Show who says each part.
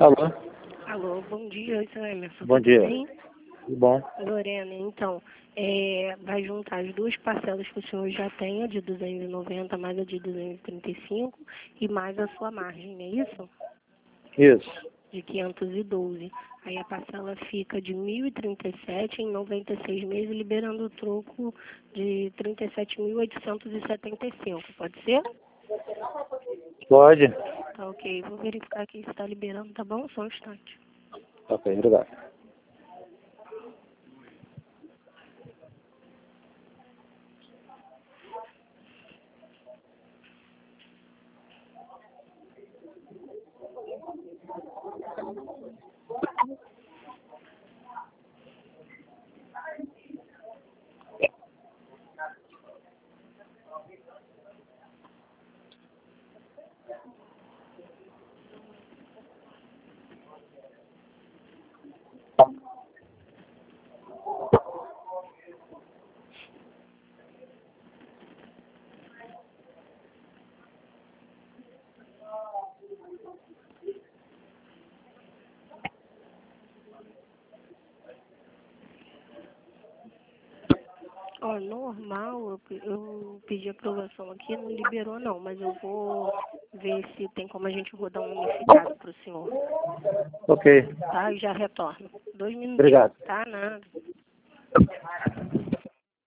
Speaker 1: Alô,
Speaker 2: Alô, bom dia, isso é Emerson.
Speaker 1: bom
Speaker 2: Tudo
Speaker 1: dia.
Speaker 2: bem?
Speaker 1: Tudo bom?
Speaker 2: Lorena, então, vai juntar as duas parcelas que o senhor já tem, a de 290 mais a de 235 e mais a sua margem, não é isso?
Speaker 1: Isso.
Speaker 2: De 512. Aí a parcela fica de 1.037 em 96 meses, liberando o troco de 37.875. Pode ser?
Speaker 1: Pode?
Speaker 2: Tá ok. Vou verificar aqui se está liberando, tá bom? Só um instante.
Speaker 1: Ok, obrigado.
Speaker 2: Ó, normal, eu pedi aprovação aqui, não liberou não, mas eu vou ver se tem como a gente rodar um unificado para o senhor,
Speaker 1: Ok,
Speaker 2: tá? E já retorno. 2 minutinhos,
Speaker 1: obrigado.
Speaker 2: tá? Nada.